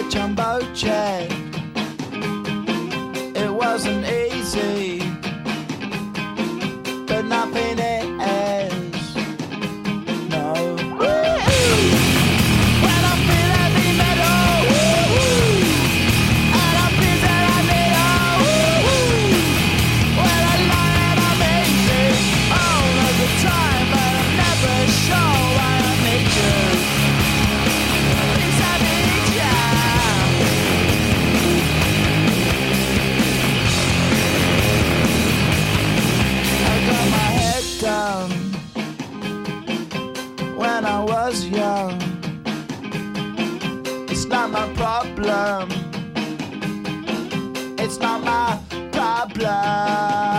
a jumbo jet. It wasn't easy, but nothing is. No. When I feel heavy metal, and I feel that I need when I lie and I'm easy all of the time, but I'm never sure why I need you. Please I need ya. I got my head down when I was young. It's not my problem. It's not my problem.